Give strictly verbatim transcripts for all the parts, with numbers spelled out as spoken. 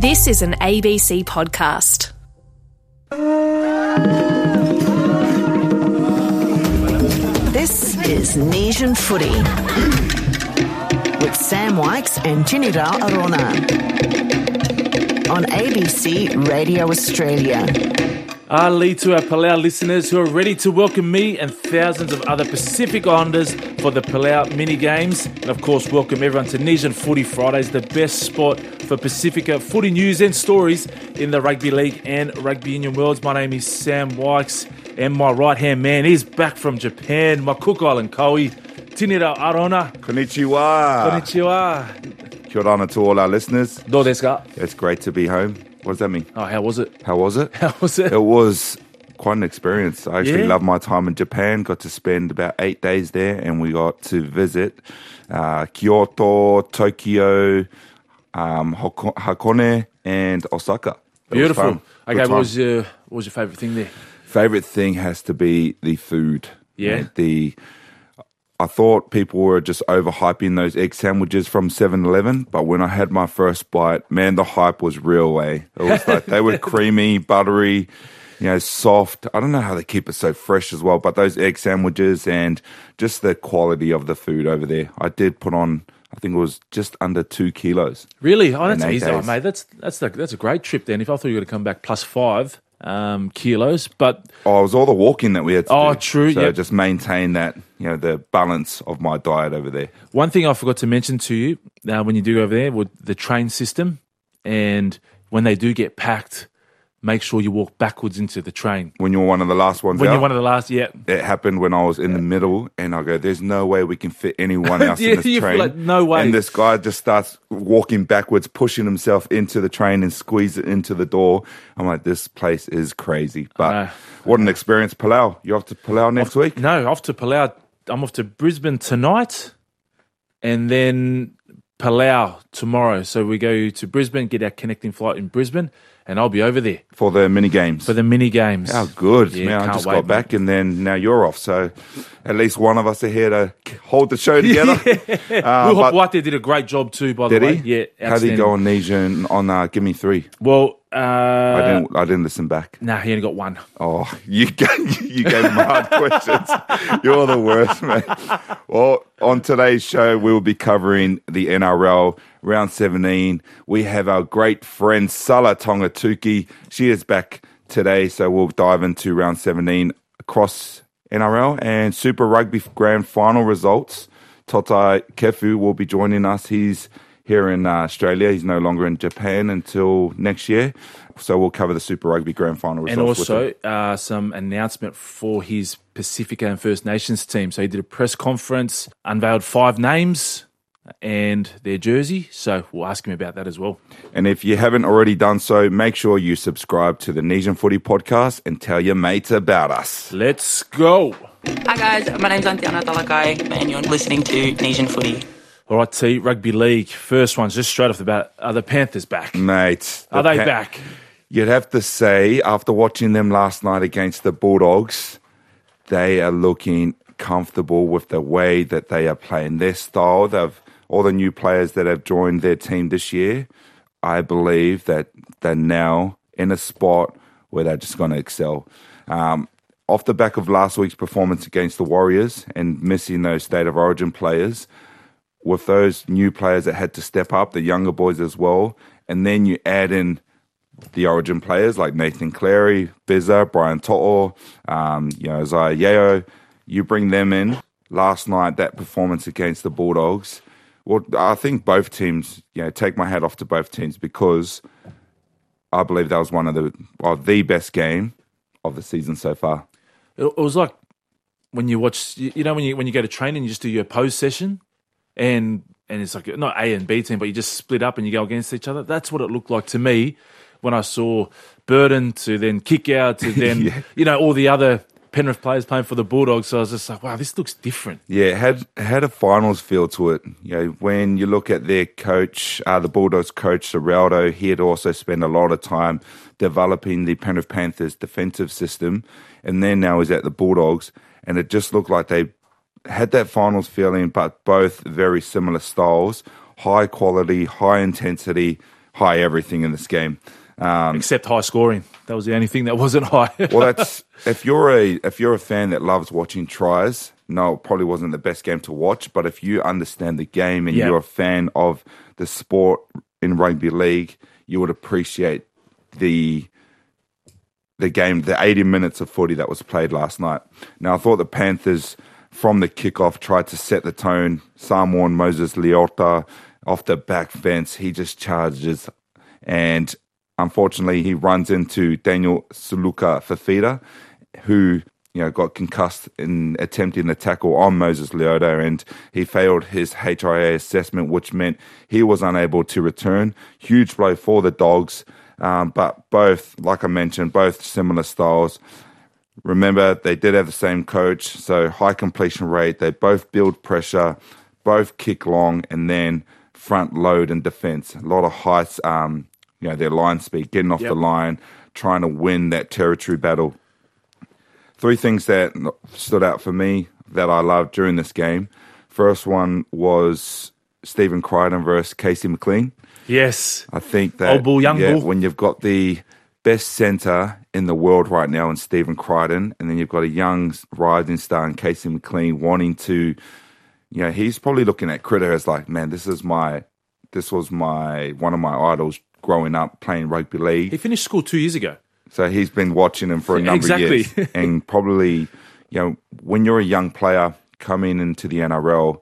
This is an A B C podcast. This is Nesian Footy with Sam Wykes and Tinira Arona on A B C Radio Australia. Ali to our Palau listeners who are ready to welcome me and thousands of other Pacific Islanders for the Palau mini games. And of course, welcome everyone to Nesian Footy Fridays, the best spot for Pacifica footy news and stories in the rugby league and rugby union worlds. My name is Sam Wykes and my right-hand man is back from Japan, my Cook Island Koei, Tinira Arona. Konnichiwa. Konnichiwa. Kia ora to all our listeners. Do desu ka? It's great to be home. What does that mean? Oh, how was it? How was it? How was it? It was quite an experience. I actually Yeah? loved my time in Japan. Got to spend about eight days there, and we got to visit uh, Kyoto, Tokyo, um, Hoko- Hakone, and Osaka. It was Beautiful. fun. Good Okay, what time. was your what was your favourite thing there? Favorite thing has to be the food. Yeah? Right? The I thought people were just overhyping those egg sandwiches from seven eleven, but when I had my first bite, man, the hype was real, eh? It was like they were creamy, buttery, you know, soft. I don't know how they keep it so fresh as well, but those egg sandwiches and just the quality of the food over there. I did put on, I think it was just under two kilos. Really? Oh, that's In eight easy, oh, days. mate. That's that's a, that's a great trip then. If I thought you were going to come back plus five um, kilos, but Oh, it was all the walking that we had to Oh, do. true, So yeah. just maintain that, you know, the balance of my diet over there. one thing I forgot to mention to you uh, when you do go over there with the train system, and when they do get packed, make sure you walk backwards into the train. When you were one of the last ones When out. you're one of the last, yeah. It happened when I was in the middle, and I go, "There's no way we can fit anyone else Yeah, in this you feel train." like, no way. And this guy just starts walking backwards, pushing himself into the train and squeeze it into the door. I'm like, "This place is crazy." But know. what an experience, Palau! You're off to Palau next week. No, off to Palau. I'm off to Brisbane tonight, and then Palau tomorrow. So we go to Brisbane, get our connecting flight in Brisbane, and I'll be over there For the mini games. for the mini games. How good, Yeah, man! I can't just wait, got back, and then now you're off. So at least one of us are here to hold the show together. Uh, Will but Hopewhite did a great job too, by the did way. he? Yeah, How did he go outstanding. on Nesian on uh, Give Me Three? Well, uh, I didn't. I didn't listen back. nah, he only got one. Oh, you gave, you gave him hard questions. You're the worst, man. Well, on today's show, we will be covering the N R L round seventeen. We have our great friend Sala Tongatuki. She is back today, so we'll dive into round seventeen across N R L and Super Rugby Grand Final results. Totai Kefu will be joining us. He's here in uh, Australia. He's no longer in Japan until next year. So we'll cover the Super Rugby Grand Final results. And with him. also uh, some announcement for his Pacifica and First Nations team. So he did a press conference, unveiled five names and their jersey. So we'll ask him about that as well. And if you haven't already done so, make sure you subscribe to the Nesian Footy Podcast and tell your mates about us. Let's go. Hi guys, my name's Antiana Talakai and you're listening to Nesian Footy. All right, T, Rugby League. First one's just straight off the bat. Are the Panthers back? Mate. Are the they Pa- back? You'd have to say, after watching them last night against the Bulldogs, they are looking comfortable with the way that they are playing their style. They've all the new players that have joined their team this year. I believe that they're now in a spot where they're just going to excel. Um, off the back of last week's performance against the Warriors and missing those State of Origin players, with those new players that had to step up, the younger boys as well, and then you add in the Origin players like Nathan Cleary, Bizza, Brian To'o, um, you know, Isaiah Yeo, you bring them in. Last night, that performance against the Bulldogs, well, I think both teams, you know, take my hat off to both teams because I believe that was one of the, well, the best game of the season so far. It, it was like when you watch, you you know, when you when you go to training, you just do your pose session, and and it's like not A and B team, but you just split up and you go against each other. That's what it looked like to me when I saw Burden to then kick out to then Yeah. you know all the other Penrith players playing for the Bulldogs. So I was just like, wow, this looks different. Yeah, it had it had a finals feel to it. You know, when you look at their coach, uh, the Bulldogs coach, Serraldo, he had also spent a lot of time developing the Penrith Panthers defensive system, and then now he's at the Bulldogs, and it just looked like they had that finals feeling, but both very similar styles, high quality, high intensity, high everything in this game. Um, Except high scoring. That was the only thing that wasn't high. well, that's if you're a if you're a fan that loves watching tries. No, it probably wasn't the best game to watch. But if you understand the game and yeah. you're a fan of the sport in rugby league, you would appreciate the the game, the eighty minutes of footy that was played last night. Now, I thought the Panthers from the kickoff tried to set the tone. Samoan Moses Leota off the back fence, he just charges and. Unfortunately, he runs into Daniel Suluka Fafita, who you know got concussed in attempting the tackle on Moses Leota, and he failed his H I A assessment, which meant he was unable to return. Huge blow for the Dogs, um, but both, like I mentioned, both similar styles. Remember, they did have the same coach, so high completion rate. They both build pressure, both kick long, and then front load in defence. A lot of heights. Um, You know, their line speed, getting off yep. the line, trying to win that territory battle. Three things that stood out for me that I loved during this game. First one was Stephen Crichton versus Casey McLean. Yes. I think that Old bull, young yeah, bull. when you've got the best centre in the world right now in Stephen Crichton, and then you've got a young rising star in Casey McLean wanting to, you know, he's probably looking at Critter as like, man, this is my, this was my, one of my idols growing up playing rugby league. He finished school two years ago. So he's been watching him for a number exactly. of years. And probably, you know, when you're a young player coming into the N R L,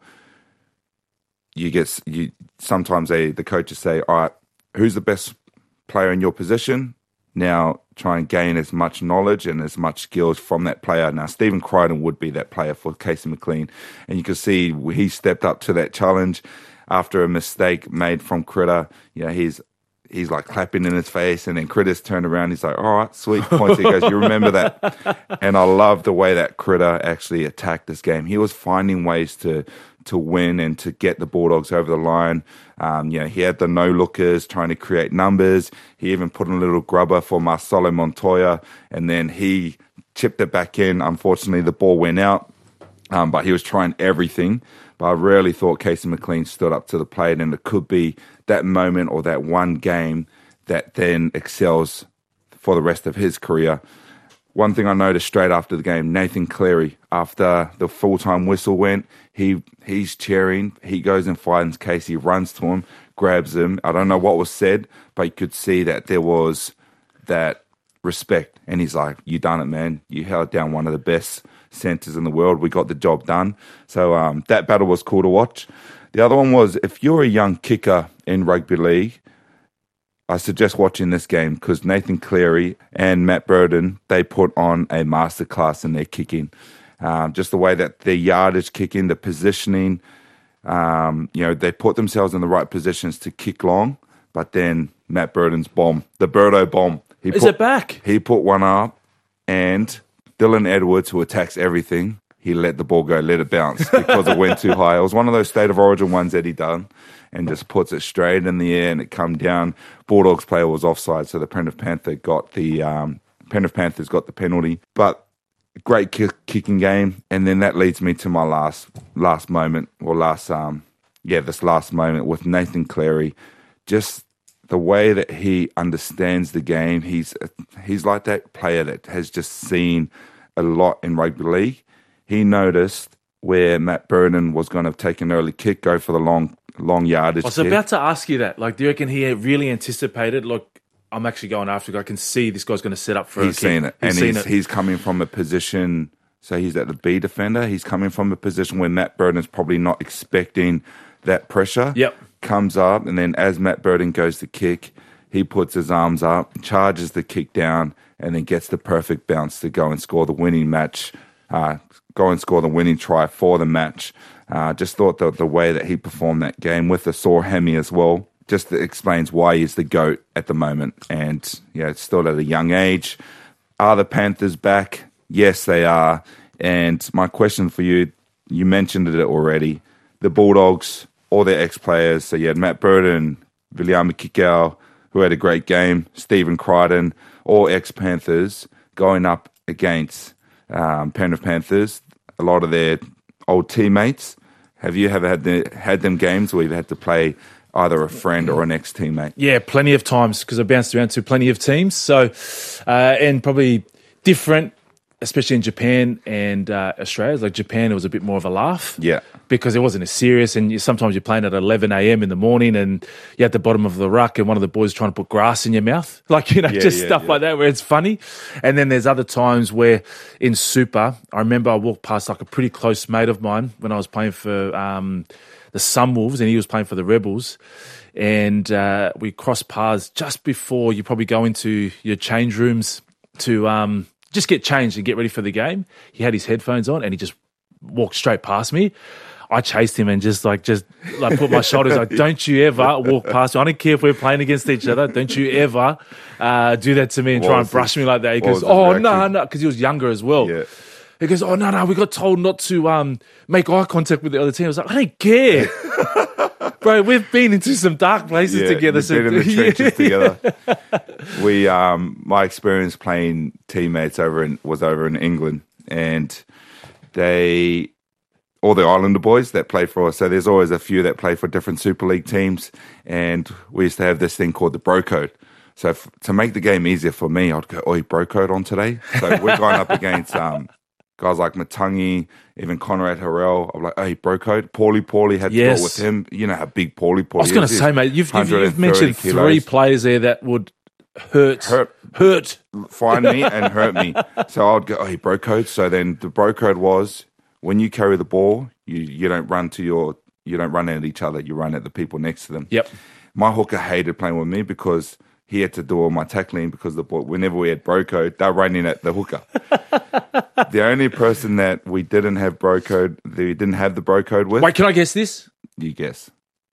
you get, you sometimes they, the coaches say, all right, who's the best player in your position? Now try and gain as much knowledge and as much skills from that player. Now, Stephen Crichton would be that player for Casey McLean. And you can see he stepped up to that challenge after a mistake made from Critter. You know, he's He's like clapping in his face, and then Critter's turned around. He's like, all right, sweet points. He goes, you remember that? And I love the way that Critter actually attacked this game. He was finding ways to to win and to get the Bulldogs over the line. Um, you know, he had the no-lookers trying to create numbers. He even put in a little grubber for Marcelo Montoya, and then he chipped it back in. Unfortunately, the ball went out, um, but he was trying everything. But I really thought Casey McLean stood up to the plate, and it could be that moment or that one game that then excels for the rest of his career. One thing I noticed straight after the game, Nathan Cleary, after the full-time whistle went, he he's cheering. He goes and finds Casey, runs to him, grabs him. I don't know what was said, but you could see that there was that respect. And he's like, you done it, man. You held down one of the best centres in the world. We got the job done. So um, that battle was cool to watch. The other one was, if you're a young kicker in rugby league, I suggest watching this game because Nathan Cleary and Matt Burden, they put on a masterclass in their kicking. Um, just the way that their yardage kicking, the positioning, um, you know, they put themselves in the right positions to kick long. But then Matt Burden's bomb, the Birdo bomb. He Is put, it back? He put one up, and Dylan Edwards, who attacks everything, he let the ball go, let it bounce because it went too high. It was one of those state of origin ones that he done and just puts it straight in the air and it come down. Bulldogs player was offside, so the Penrith Panther got the um, Penrith Panthers got the penalty. But great kick, kicking game, and then that leads me to my last last moment or last um yeah this last moment with Nathan Cleary. Just the way that he understands the game. He's he's like that player that has just seen a lot in rugby league. He noticed where Matt Burden was going to take an early kick, go for the long long yardage I was kick. about to ask you that. Like, do you reckon he really anticipated, look, I'm actually going after it. I can see this guy's going to set up for He's a kick. seen it. He's and seen he's, it. he's coming from a position, so he's at the B defender. He's coming from a position where Matt Burden's probably not expecting that pressure. Yep. Comes up, and then as Matt Burden goes to kick, he puts his arms up, charges the kick down, and then gets the perfect bounce to go and score the winning match, uh, go and score the winning try for the match. Uh, just thought that the way that he performed that game with the sore hammy as well, just explains why he's the GOAT at the moment. And yeah, it's still at a young age. Are the Panthers back? Yes, they are. And my question for you, you mentioned it already, the Bulldogs, all their ex-players. So you had Matt Burden, Viliame Kikau, who had a great game, Stephen Crichton, all ex-Panthers going up against um, Penrith Panthers, a lot of their old teammates. Have you ever had the, had them games where you've had to play either a friend or an ex-teammate. Yeah, plenty of times because I bounced around to plenty of teams. So, uh, and probably different, especially in Japan and uh, Australia. Like Japan, it was a bit more of a laugh. Yeah. Because it wasn't as serious. And you, sometimes you're playing at eleven a.m. in the morning and you're at the bottom of the ruck and one of the boys trying to put grass in your mouth. Like, you know, Yeah, just yeah, stuff yeah. like that where it's funny. And then there's other times where in Super, I remember I walked past like a pretty close mate of mine when I was playing for um, the Sunwolves and he was playing for the Rebels. And uh, we crossed paths just before you probably go into your change rooms to um, just get changed and get ready for the game. He had his headphones on and he just walked straight past me. I chased him and just like just like put my shoulders like, don't you ever walk past me. I don't care if we're playing against each other. Don't you ever uh, do that to me and What try was and brush his- me like that. He what goes, was his oh, reaction? no, no, because he was younger as well. Yeah. He goes, oh, no, no, we got told not to um, make eye contact with the other team. I was like, I don't care. Bro, we've been into some dark places Yeah, together. we've been in the Yeah. trenches together. We, um, my experience playing teammates over in was over in England, and they, all the Islander boys that play for us. So there's always a few that play for different Super League teams, and we used to have this thing called the Bro Code. So if, to make the game easier for me, I'd go, "Oi, Bro Code on today." So we're going up against um, guys like Matangi, even Conrad Harrell. I'm like, "Hey, Bro Code." Paulie Paulie had to Yes. go with him. You know how big Paulie Paulie I was going to is. say, He's mate, you've, you've, you've one hundred thirty mentioned three kilos. players there that would hurt. Hurt. Hurt. Find me and hurt me. So I'd go, oh, hey, bro code. So then the bro code was when you carry the ball, you, you don't run to your, you don't run at each other. You run at the people next to them. Yep. My hooker hated playing with me because he had to do all my tackling because the ball, whenever we had bro code, they're running at the hooker. The only person that we didn't have bro code, that we didn't have the bro code with, Wait, can I guess this? you guess,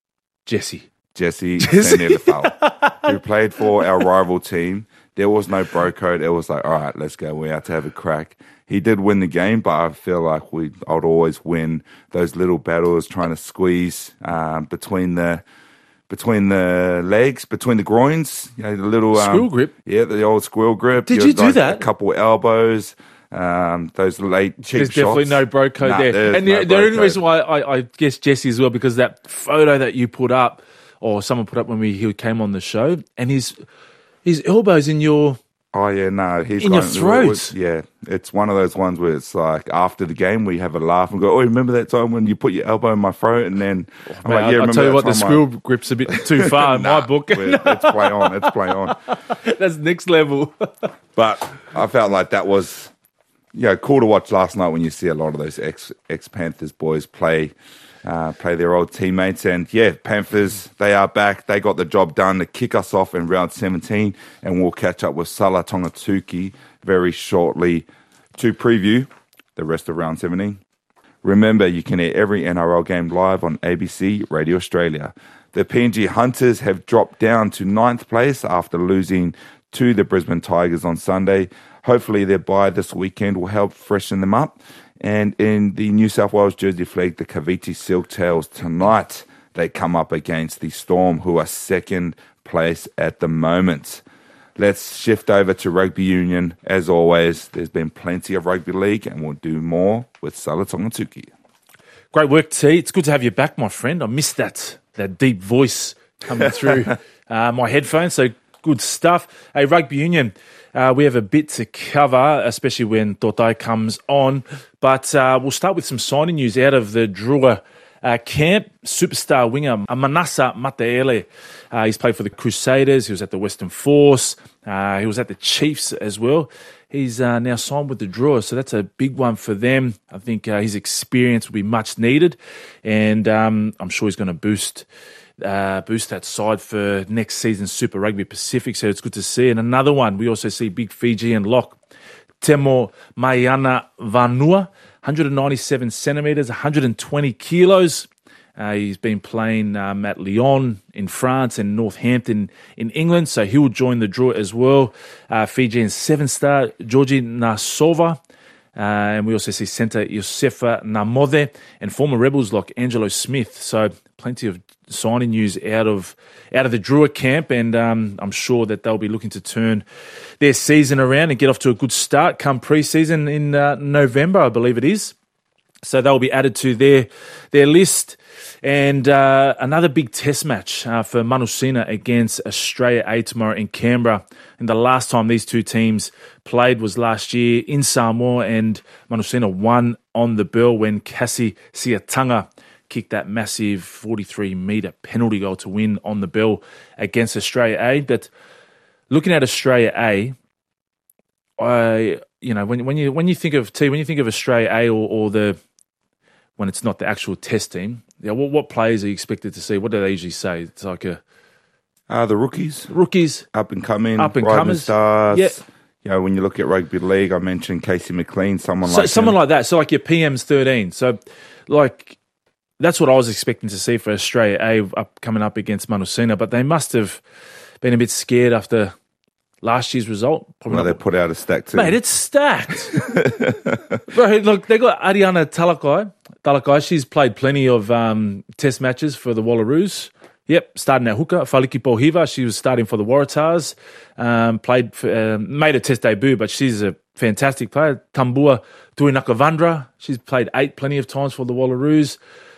Jesse. Jesse Jesse. Sanelefau, who played for our rival team. There was no bro code. It was like, all right, let's go. We're out to have a crack. He did win the game, but I feel like we, I'd always win those little battles, trying to squeeze um, between the between the legs, between the groins. You know, the little um, Squirrel grip? Yeah, the old squirrel grip. Did You're you do like that? A couple elbows. Um, those late cheap There's definitely shots. no bro code Nah, there. there's And no the, the bro only code. reason why I, I guess Jesse as well, because that photo that you put up, or someone put up when we he came on the show, and his his elbows in your Oh yeah, no, he's In your gone- throat. it was- yeah, it's one of those ones where it's like after the game we have a laugh and go, "Oh, remember that time when you put your elbow in my throat?" And then I'm Man, like, I- "Yeah, I'll remember tell you that what, the time I-" squirrel grip's a bit too far in Nah, my book. we're- Let's play on. Let's play on. That's next level. But I felt like that was, you know, cool to watch last night when you see a lot of those ex ex Panthers boys play. Uh, play their old teammates, and yeah, Panthers, they are back. They got the job done to kick us off in round seventeen, and we'll catch up with Sala Tongatuki very shortly to preview the rest of round seventeen. Remember, you can hear every N R L game live on A B C Radio Australia. The P N G Hunters have dropped down to ninth place after losing to the Brisbane Tigers on Sunday. Hopefully their bye this weekend will help freshen them up. And in the New South Wales Jersey Flag, the Cavite Silktails tonight, they come up against the Storm, who are second place at the moment. Let's shift over to rugby union. As always, there's been plenty of rugby league, and we'll do more with Sala Tongatuki. Great work, T. It's good to have you back, my friend. I missed that that deep voice coming through uh, my headphones. So good stuff. Hey, rugby union. Uh, we have a bit to cover, especially when Totai comes on. But uh, we'll start with some signing news out of the Drua uh, camp. Superstar winger Manasa Mataele. Uh, he's played for the Crusaders. He was at the Western Force. Uh, he was at the Chiefs as well. He's uh, now signed with the Drua, so that's a big one for them. I think uh, his experience will be much needed, and um, I'm sure he's going to boost Uh, boost that side for next season's Super Rugby Pacific, so it's good to see. And another one, we also see big Fijian lock, Temo Mayana Vanua, one ninety-seven centimetres, one hundred twenty kilos. Uh, he's been playing um, at Lyon in France and Northampton in England, so he will join the draw as well. Uh, Fijian seven-star Georgi Nasova. Uh, and we also see centre Josefa Namode and former Rebels lock Angelo Smith. So plenty of signing news out of out of the Drua camp, and um, I'm sure that they'll be looking to turn their season around and get off to a good start come pre-season in uh, November, I believe it is. So they'll be added to their their list. And uh, another big test match uh, for Manusina against Australia A tomorrow in Canberra. And the last time these two teams played was last year in Samoa, and Manusina won on the bell when Cassie Siatanga kicked that massive forty-three metre penalty goal to win on the bell against Australia A. But looking at Australia A, I you know when when you when you think of T when you think of Australia A or, or the when it's not the actual test team, yeah, what, what players are you expected to see? What do they usually say? It's like a uh, the rookies, rookies, up and coming, up and rising comers, stars. Yeah. You know, when you look at rugby league, I mentioned Casey McLean, someone so, like someone him. like that. So like your P M's thirteen. So like that's what I was expecting to see for Australia A up, coming up against Manusina, but they must have been a bit scared after last year's result. Probably Well, not, they put out a stack too. mate, it's stacked. Bro, look, they got Ariana Talakai. Talakai, she's played plenty of um, test matches for the Wallaroos. Yep, starting at hooker. Faliki Pohiva, she was starting for the Waratahs. Um, played, for, uh, made a test debut, but she's a fantastic player. Tambua Tuinakavandra, she's played eight plenty of times for the Wallaroos.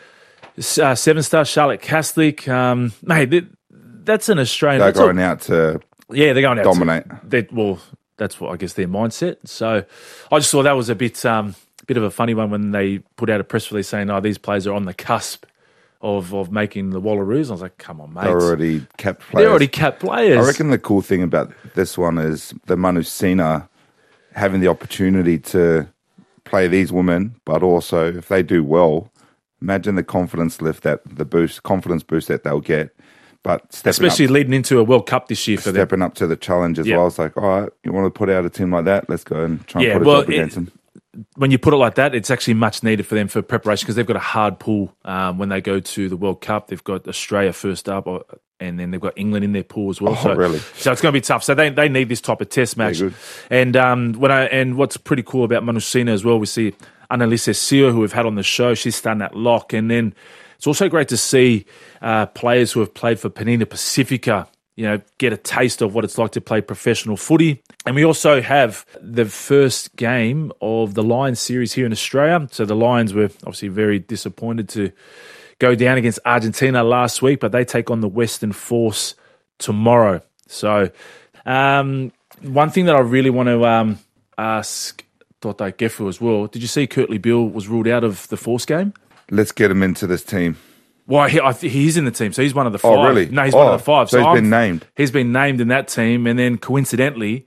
Uh, seven star Charlotte Caslick. Um, mate, that, that's an Australian. They're that's going all, out to yeah, they're going out dominate. To, they, well, that's what I guess their mindset. So I just thought that was a bit, um, bit of a funny one when they put out a press release saying, "Oh, these players are on the cusp of of making the Wallaroos." I was like, "Come on, mate! They're already capped players. They're already capped players." I reckon the cool thing about this one is the Manusina having the opportunity to play these women, but also if they do well, imagine the confidence lift that the boost, confidence boost that they'll get. But stepping especially up, leading into a World Cup this year for them. stepping up to the challenge as Yeah. well. It's like, all right, you want to put out a team like that? Let's go and try and Yeah, put a well, job against it- them. When you put it like that, it's actually much needed for them for preparation because they've got a hard pool um, when they go to the World Cup. They've got Australia first up, or, and then they've got England in their pool as well. Oh, so, really? So it's going to be tough. So they they need this type of test match. good. And um, when I and what's pretty cool about Manusina as well, we see Annalisa Sio, who we've had on the show. She's starting at lock, and then it's also great to see uh, players who have played for Panina Pacifica, you know, get a taste of what it's like to play professional footy. And we also have the first game of the Lions series here in Australia. So the Lions were obviously very disappointed to go down against Argentina last week, but they take on the Western Force tomorrow. So um, one thing that I really want to um, ask Totai Gefu as well, did you see Kurtley Bill was ruled out of the Force game? Let's get him into this team. Well, he, I th- he's in the team, so he's one of the five. Oh, really? No, he's Oh, one of the five. so he's I'm- been named. He's been named in that team, and then coincidentally,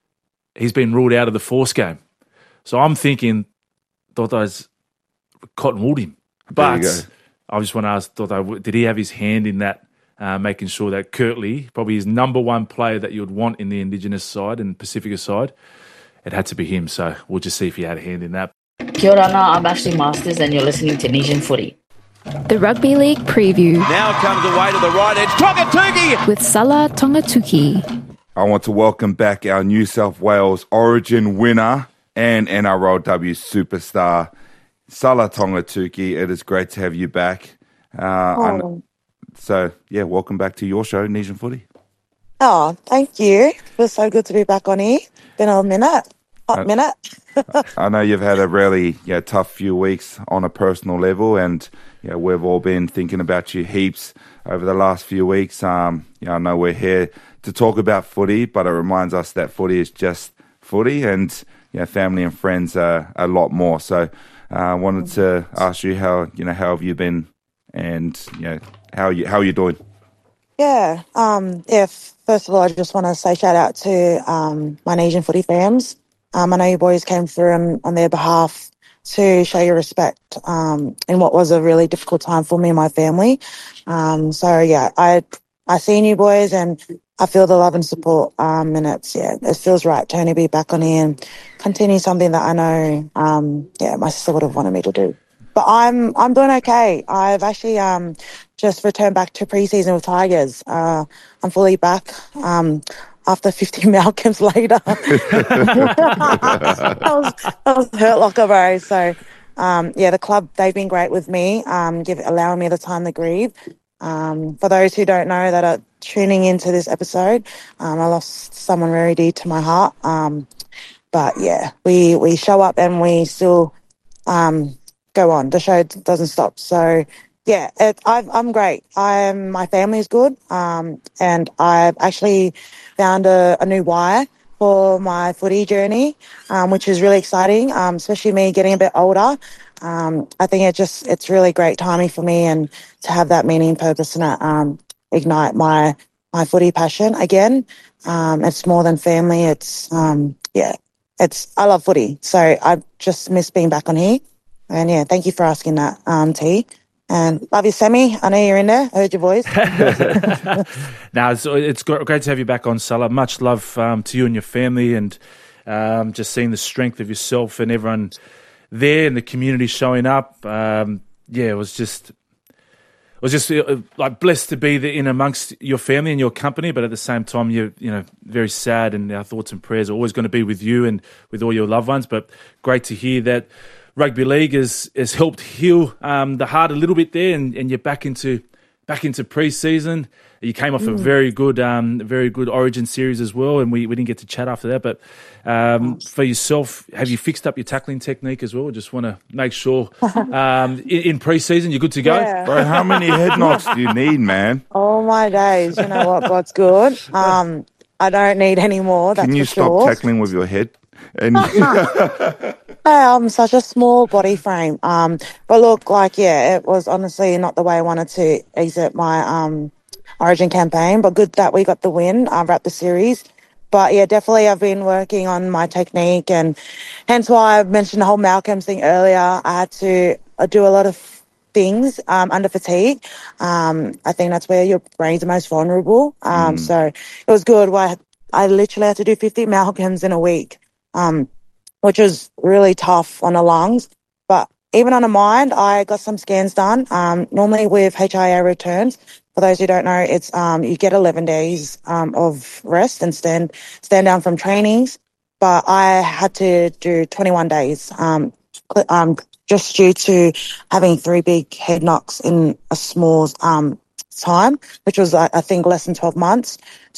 he's been ruled out of the Force game. So I'm thinking, Toto's cotton wooled him. There you But go. I just want to ask Toto, did he have his hand in that, uh, making sure that Kurtley, probably his number one player that you would want in the Indigenous side and Pacifica side, it had to be him. So we'll just see if he had a hand in that. Kia ora, I'm Ashley Masters and you're listening to Nesian Footy. The Rugby League preview Now comes away to the right edge. Tongatuki! with Salah Tongatuki. I want to welcome back our New South Wales Origin winner and N R L W superstar, Salah Tongatuki. It is great to have you back. Uh, I'm- Oh. so, yeah, welcome back to your show, Nesian Footy. Oh, thank you. It was so good to be back on here. Been a minute, hot Uh, minute. I know you've had a really yeah, tough few weeks on a personal level, and yeah, we've all been thinking about you heaps over the last few weeks. Um, yeah, I know we're here to talk about footy, but it reminds us that footy is just footy, and yeah, family and friends are a lot more. So, I uh, wanted to ask you how you know how have you been, and you know how you how are you doing? Yeah. Um, yeah. f- First of all, I just want to say shout out to um, my Nesian Footy fans. Um, I know you boys came through on, on their behalf to show your respect um, in what was a really difficult time for me and my family. Um, so yeah, I I seen you boys and I feel the love and support. Um, and it's yeah, it feels right to only be back on here and continue something that I know um, yeah my sister would have wanted me to do. But I'm I'm doing okay. I've actually um, just returned back to preseason with Tigers. Uh, I'm fully back. Um, after fifty Malcolms later. that, was, that was hurt locker, bro. So, um, yeah, the club, they've been great with me, um, give, allowing me the time to grieve. Um, for those who don't know that are tuning into this episode, um, I lost someone very dear to my heart. Um, but, yeah, we, we show up and we still um, go on. The show doesn't stop. So, yeah, it, I've, I'm great. I'm, my family's good. Um, and I've actually found a, a new why for my footy journey, um, which is really exciting, um, especially me getting a bit older. Um, I think it just, it's really great timing for me and to have that meaning and purpose and uh, um, ignite my, my footy passion again. Um, it's more than family. It's, um, yeah, it's, I love footy. So I just miss being back on here. And yeah, thank you for asking that, um, T. And love you, Sammy. I know you're in there. I heard your voice. Now, it's, it's great to have you back on, Salah. Much love um, to you and your family, and um, just seeing the strength of yourself and everyone there and the community showing up. Um, yeah, it was just, it was just uh, like blessed to be there in amongst your family and your company, but at the same time, you're you know very sad, and our thoughts and prayers are always going to be with you and with all your loved ones. But great to hear that rugby league has, has helped heal um, the heart a little bit there, and, and you're back into back into pre-season. You came off mm. a very good, um, very good Origin series as well, and we, we didn't get to chat after that. But um, for yourself, have you fixed up your tackling technique as well? Just want to make sure um, in, in pre-season you're good to go. Yeah. Bro, how many head knocks do you need, man? Oh my days! You know what? God's good. Um, I don't need any more. That's Can you for stop sure. tackling with your head? And I'm such a small body frame. Um, but look, like, yeah, it was honestly not the way I wanted to exit my um, Origin campaign, but good that we got the win, uh, wrap the series. But yeah, definitely I've been working on my technique, and hence why I mentioned the whole Malcolm's thing earlier. I had to uh, do a lot of things um, under fatigue. Um, I think that's where your brain's the most vulnerable. Um, Mm. So it was good. I, I literally had to do fifty Malcolms in a week. Um, which was really tough on the lungs. But even on the mind, I got some scans done. Um, normally with H I A returns, for those who don't know, it's um, you get eleven days um, of rest and stand stand down from trainings. But I had to do twenty-one days um, um, just due to having three big head knocks in a small um, time, which was, I think, less than twelve months.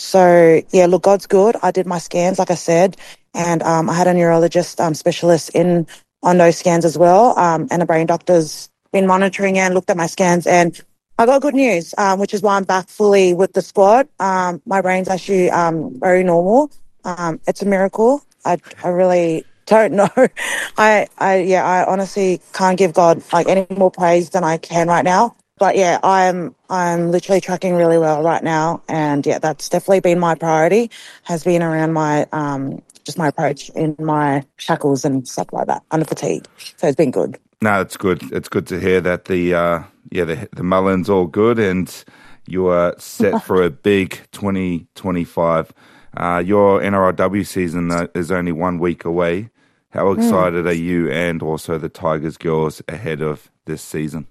So, yeah, look, God's good. I did my scans, like I said, and um, I had a neurologist um, specialist in on those scans as well, um, and a brain doctor's been monitoring and looked at my scans, and I got good news, um, which is why I'm back fully with the squad. Um, my brain's actually um, very normal. Um, it's a miracle. I, I really don't know. I, I, yeah, I honestly can't give God like any more praise than I can right now. But yeah, I'm I'm literally tracking really well right now, and yeah, that's definitely been my priority. Has been around my um just my approach in my shackles and stuff like that under fatigue. So it's been good. no, it's good. It's good to hear that the uh, yeah the the Mullen's all good, and you are set for a big twenty twenty-five. Uh, your N R L W season uh, is only one week away. How excited mm. are you and also the Tigers girls ahead of this season?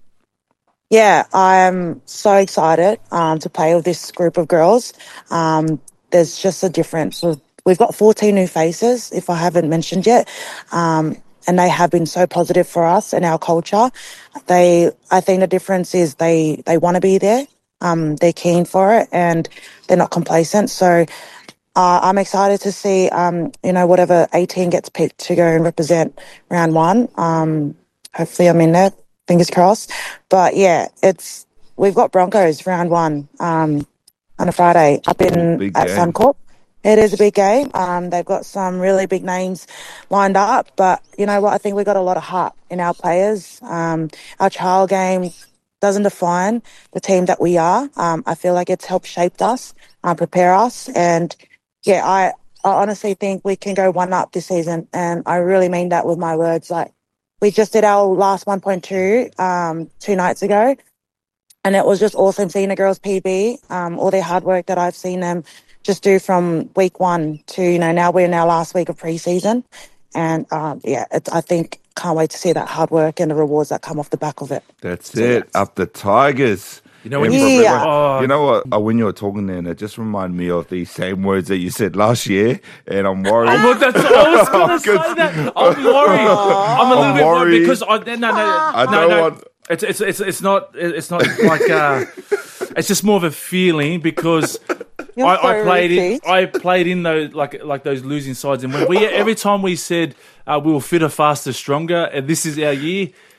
Yeah, I'm so excited um, to play with this group of girls. Um, there's just a difference. We've got fourteen new faces, if I haven't mentioned yet, um, and they have been so positive for us and our culture. They, I think the difference is they, they want to be there. Um, they're keen for it, and they're not complacent. So uh, I'm excited to see, um, you know, whatever eighteen gets picked to go and represent round one. Um, hopefully I'm in there. Fingers crossed. But yeah, it's we've got Broncos round one um, on a Friday up in Big at game. Suncorp. It is a big game. Um, they've got some really big names lined up, but you know what? I think we've got a lot of heart in our players. Um, our trial game doesn't define the team that we are. Um, I feel like it's helped shape us, uh, prepare us, and yeah, I, I honestly think we can go one up this season, and I really mean that with my words. Like, we just did our last one point two um, two nights ago, and it was just awesome seeing the girls P B, um, all their hard work that I've seen them just do from week one to, you know, now we're in our last week of preseason. And, um, yeah, it's, I think, can't wait to see that hard work and the rewards that come off the back of it. That's so, it. yeah. Up the Tigers. You know, when And you, Yeah. oh, You know what? uh, When you were talking there, it just reminded me of the same words that you said last year, and I'm worried. Oh, look, that's, I was going to say that. I'm worried. I'm a little I'm bit worried worried. because I no no I no don't no. want- It's it's it's it's not it's not like uh, it's just more of a feeling because You're I, I so played in repeat. I played in those like like those losing sides, and when we every time we said uh, we were fitter, faster, stronger, and this is our year.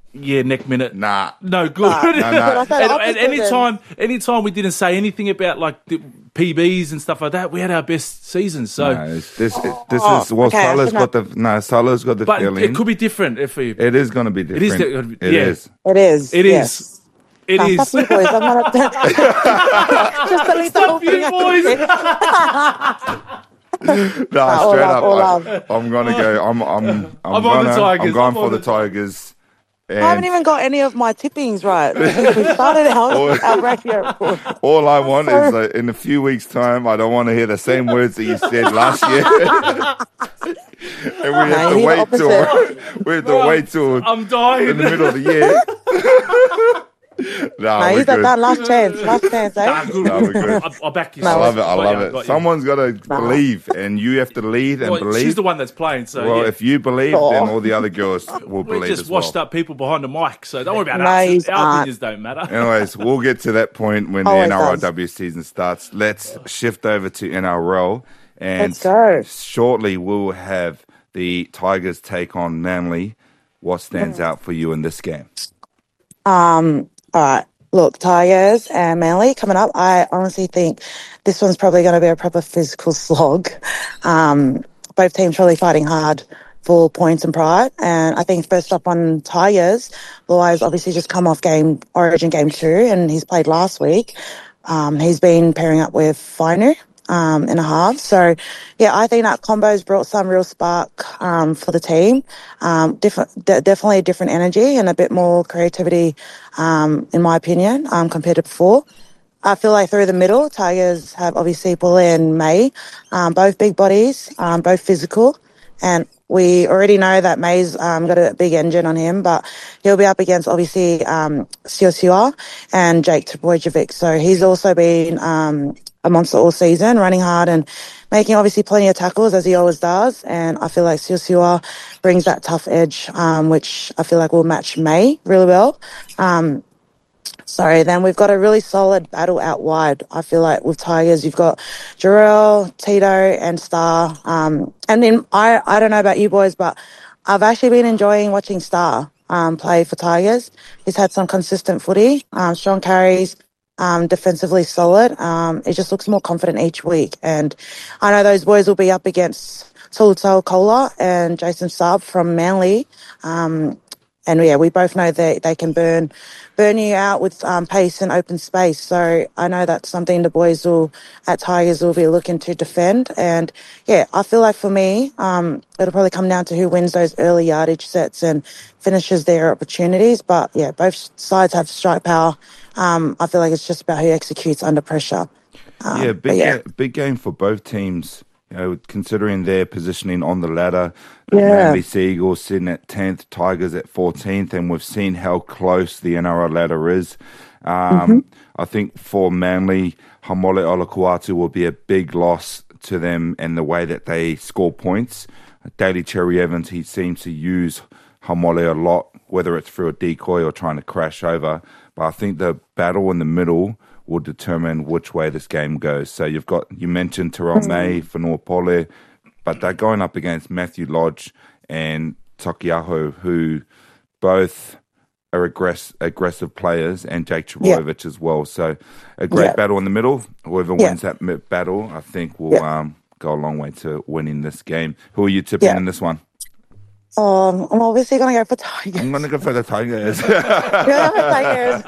Yeah, neck minute. Nah. No good. Nah. No, no. But I and, said and opposite anytime, anytime we didn't say anything about like the P Bs and stuff like that, we had our best seasons. So, No, it's- this this Oh, is well, okay, I Salah's should got the no, Salah's got the but feeling. it could be different if we. It is going to be different. is di- It yeah. is. It is. It yes. is. It Nah, is. Stop you boys. I'm not. Just delete the whole Stop you thing. boys. No, all straight love, up, all I, love. I'm gonna go. I'm I'm I'm, I'm gonna, on the Tigers. I'm going I'm for on the the- Tigers. I haven't And even got any of my tippings right. We started our, our radio report. all I want is uh, in a few weeks' time, I don't want to hear the same words that you said last year. And we have No, to you're wait the till we have to Bro, wait till I'm dying. in the middle of the year. No, no, we're he's good. that last chance. Last chance, eh? Nah, good. No, we're good. I, I'll back you. No, I love it. I Got love you, it. got you. Someone's got to believe, and you have to lead and Well, believe. she's the one that's playing, so well, yeah. if you believe, Aw. then all the other girls will We're believe just as well. washed up people behind the mic, so don't worry about No, us. he's Our not. opinions don't matter. Anyways, we'll get to that point when the Always N R L does. W season starts. Let's shift over to N R L. And Let's go. shortly we'll have the Tigers take on Manly. What stands out for you in this game? Um, all right. Look, Tigers and Manly coming up. I honestly think this one's probably going to be a proper physical slog. Um, both teams really fighting hard for points and pride. And I think first up on Tigers, Luai's obviously just come off game Origin game two, and he's played last week. Um, he's been pairing up with Fainu um, in a half. So, yeah, I think that combo's brought some real spark um, for the team. Um, different, de- definitely a different energy and a bit more creativity, um, in my opinion, um, compared to before. I feel like through the middle, Tigers have obviously Paulie and May, um, both big bodies, um, both physical. And we already know that May's um, got a big engine on him, but he'll be up against obviously um, Siosua and Jake Trbojevic. So he's also been um, a monster all season, running hard and making obviously plenty of tackles as he always does. And I feel like Siosua brings that tough edge, um, which I feel like will match May really well. Um, So then we've got a really solid battle out wide. I feel like with Tigers, you've got Jarrell, Tito, and Star. Um, and then I, I don't know about you boys, but I've actually been enjoying watching Star um, play for Tigers. He's had some consistent footy, um, strong carries, um, defensively solid. Um, he just looks more confident each week. And I know those boys will be up against Toluto Kola and Jason Saab from Manly. Um, And yeah, we both know that they can burn, burn you out with um, pace and open space. So I know that's something the boys will at Tigers will be looking to defend. And yeah, I feel like for me, um, it'll probably come down to who wins those early yardage sets and finishes their opportunities. But yeah, both sides have strike power. Um, I feel like it's just about who executes under pressure. Um, yeah, but big yeah. Ga- big game for both teams. You know, considering their positioning on the ladder, Yeah. Manly Seagulls sitting at tenth, Tigers at fourteenth, and we've seen how close the N R L ladder is. Um, Mm-hmm. I think for Manly, Hamole Olakuatu will be a big loss to them in the way that they score points. Daly Cherry Evans, he seems to use Hamole a lot, whether it's through a decoy or trying to crash over. But I think the battle in the middle will determine which way this game goes. So you've got, you mentioned Terrell May, Fanua Pole, but they're going up against Matthew Lodge and Tokiaho, who both are aggress- aggressive players, and Jake Trbojevic as well. So a great Yeah. battle in the middle. Whoever Yeah. wins that mi- battle, I think will Yeah. um, go a long way to winning this game. Who are you tipping Yeah. in this one? Um, I'm obviously going to go for Tigers. I'm going to go for the Tigers. Yeah, for Tigers.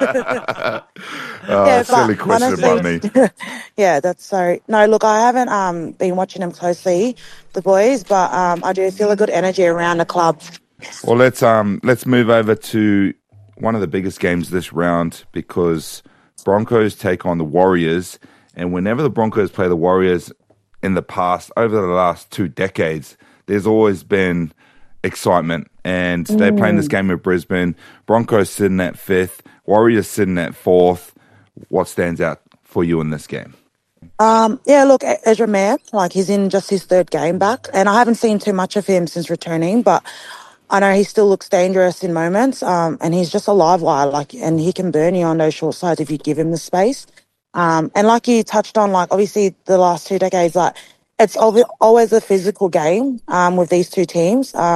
Oh, Yeah, silly but question by me. honestly- Yeah, that's so. No, look, I haven't um been watching them closely, the boys, but um I do feel a good energy around the club. Well, let's um let's move over to one of the biggest games this round, because Broncos take on the Warriors, and whenever the Broncos play the Warriors in the past, over the last two decades, there's always been excitement, and they're playing this game with Brisbane. Broncos sitting at fifth, Warriors sitting at fourth. What stands out for you in this game? Um, yeah, look, E- Ezra Mann, like he's in just his third game back, and I haven't seen too much of him since returning, but I know he still looks dangerous in moments, um, and he's just a live wire, like, and he can burn you on those short sides if you give him the space. Um, and like you touched on, like obviously the last two decades, like it's al- always a physical game um, with these two teams. Um,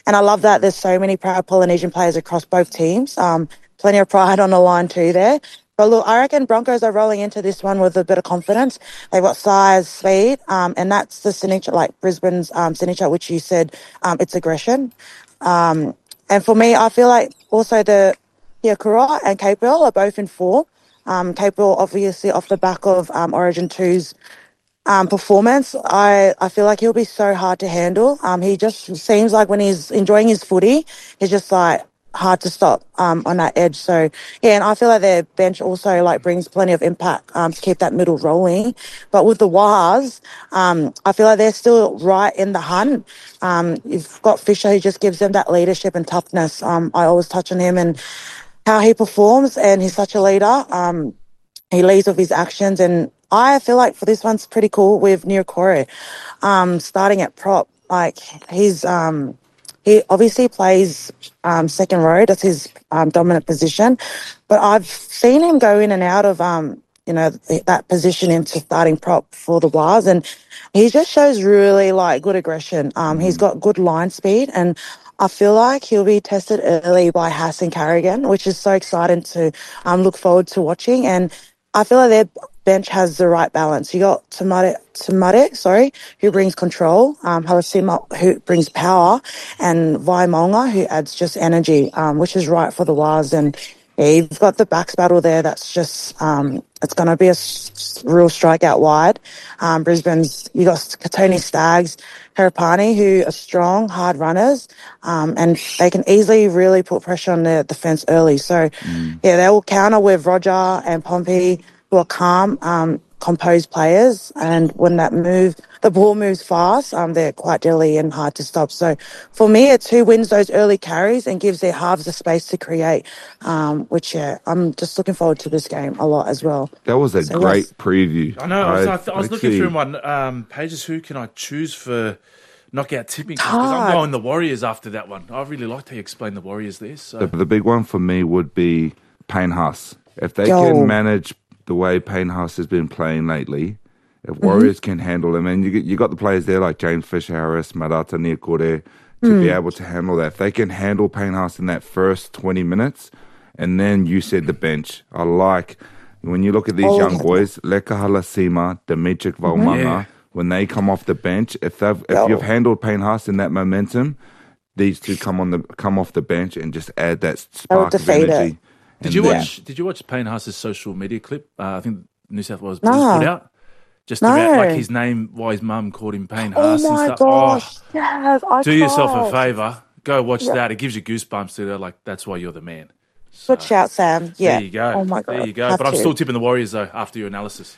And I love that there's so many proud Polynesian players across both teams. Um, plenty of pride on the line too there. But look, I reckon Broncos are rolling into this one with a bit of confidence. They've got size, speed, um, and that's the signature, like Brisbane's um, signature, which you said, um, it's aggression. Um, and for me, I feel like also the yeah, Kura and Capewell are both in form. Um, Capewell obviously off the back of um, Origin two's um, performance. I, I feel like he'll be so hard to handle. Um, he just seems like when he's enjoying his footy, he's just like hard to stop um, on that edge. So, yeah, and I feel like their bench also like brings plenty of impact um, to keep that middle rolling. But with the Waz, um, I feel like they're still right in the hunt. Um, you've got Fisher who just gives them that leadership and toughness. Um, I always touch on him and how he performs, and he's such a leader. Um, he leads with his actions, and I feel like for this one's pretty cool with Niukore, um, starting at prop. Like he's um, he obviously plays um, second row. That's his um, dominant position, but I've seen him go in and out of um, you know that position into starting prop for the Waz, and he just shows really like good aggression. Um, he's got good line speed, and I feel like he'll be tested early by Haas and Carrigan, which is so exciting to um, look forward to watching. And I feel like their bench has the right balance. You got Tamare, Tamare sorry, who brings control, um, Halasima, who brings power, and Vaimonga, who adds just energy, um, which is right for the Waz. And yeah, you've got the backs battle there. That's just, um, it's going to be a s- real strikeout wide. Um, Brisbane's, you got Tony Staggs, Harapani, who are strong, hard runners, um, and they can easily really put pressure on the defence early. So, mm. yeah, they will counter with Roger and Pompey, who are calm, um, composed players. And when that move, the ball moves fast, um, they're quite deadly and hard to stop. So for me, it's who wins those early carries and gives their halves the space to create, um, which, yeah, I'm just looking forward to this game a lot as well. That was a so great yes. preview. I know. I was, I, I was looking see. through my um, pages. Who can I choose for knockout tipping? Because I'm going the Warriors after that one. I really liked how you explained the Warriors there. So. The, the big one for me would be Payne Haas. If they Yo. can manage the way Payne Haas has been playing lately, if Warriors mm-hmm. can handle him, and you you got the players there like James Fisher-Harris, Marata Niukore, to mm. be able to handle that. If they can handle Payne Haas in that first twenty minutes, and then you said the bench. I like, when you look at these oh, young boys, Leka Halasima, Dimitri Vaumanga, yeah. when they come off the bench, if they've if Yo. you've handled Payne Haas in that momentum, these two come on the come off the bench and just add that spark of energy. It. Did you then, watch Did you watch Payne Haas's social media clip? Uh, I think New South Wales no. put out. Just no. about like his name, why his mum called him Payne Haas. Oh my and stuff. gosh! Oh, yes, I do can't. yourself a favour. Go watch yeah. that. It gives you goosebumps. To like that's why you're the man. So, good shout, Sam. Yeah. There you go. Oh my god. There you go. Have but I'm to. still tipping the Warriors though after your analysis.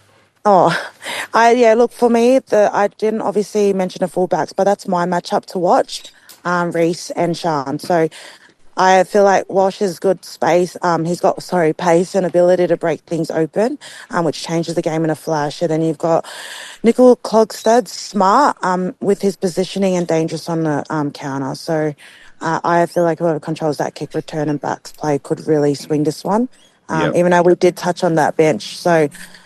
Oh, I yeah. Look, for me, the I didn't obviously mention the fullbacks, but that's my matchup to watch. Um, Reese and Sean. So I feel like Walsh has good space. Um, he's got, sorry, pace and ability to break things open, um, which changes the game in a flash. And then you've got Nickel Klogstad, smart, um, with his positioning and dangerous on the um, counter. So uh, I feel like whoever controls that kick return and backs play could really swing this one, um, yep. even though we did touch on that bench. So,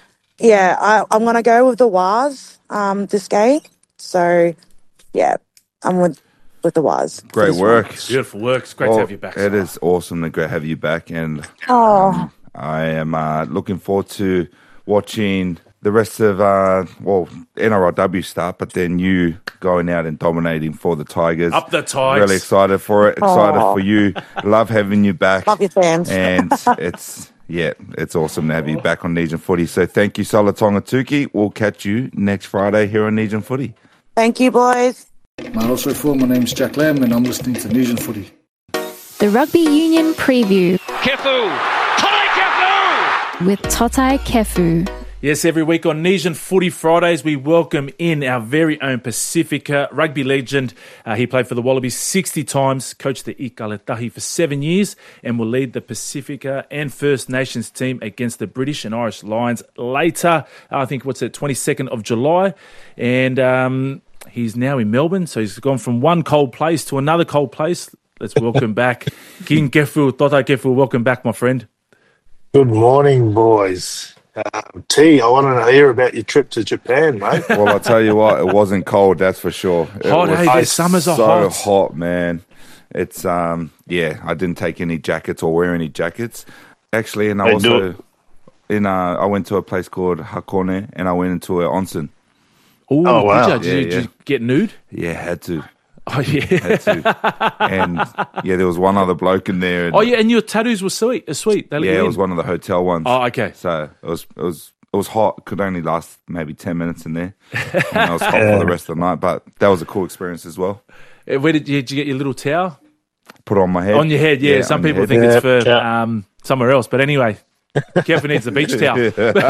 yeah, I, I'm going to go with the Waz um, this game. So, yeah, I'm with... with the Waz. Great work. One. Beautiful work. It's great well, to have you back. It Sarah. is awesome to have you back. And oh. um, I am uh, looking forward to watching the rest of, uh, well, N R L W start, but then you going out and dominating for the Tigers. Up the Tigers. Really excited for it. Excited oh. for you. Love having you back. Love your fans. And it's, yeah, it's awesome to have you back on Nesian Footy. So thank you, Salatonga Tuki. We'll catch you next Friday here on Nesian Footy. Thank you, boys. Also for my name's Jack Lamb and I'm listening to Nesian Footy. The Rugby Union Preview. Kefu! Totai Kefu! With Totai Kefu. Yes, every week on Nesian Footy Fridays, we welcome in our very own Pacifica rugby legend. Uh, he played for the Wallabies sixty times, coached the Ikaletahi for seven years, and will lead the Pacifica and First Nations team against the British and Irish Lions later. I think, what's it, twenty-second of July. And um, he's now in Melbourne, so he's gone from one cold place to another cold place. Let's welcome back King Kefu, Totai Kefu. Welcome back, my friend. Good morning, boys. Um, T, I want to hear about your trip to Japan, mate. Well, I'll tell you what, it wasn't cold, that's for sure. It hot, was hey, their summers are so hot. hot, man. It's, um, yeah, I didn't take any jackets or wear any jackets. Actually, and I Hey, also, do in, uh, I went to a place called Hakone, and I went into an onsen. Ooh, Oh, wow. Did, you, did, Yeah, you, did yeah. you get nude? Yeah, had to. Oh, yeah. Had to. And, yeah, there was one other bloke in there. And, Oh, yeah, and your tattoos were sweet. Uh, sweet. They let yeah, you it in. was one of the hotel ones. Oh, okay. So it was, it was, it was hot. Could only last maybe ten minutes in there. And it was hot for the rest of the night, but that was a cool experience as well. Uh, Where did you, did you get your little towel? Put it on my head. On your head, yeah. Yeah, Some on your people head. think it's for Yeah. um, somewhere else. But anyway, Kevin needs a beach towel.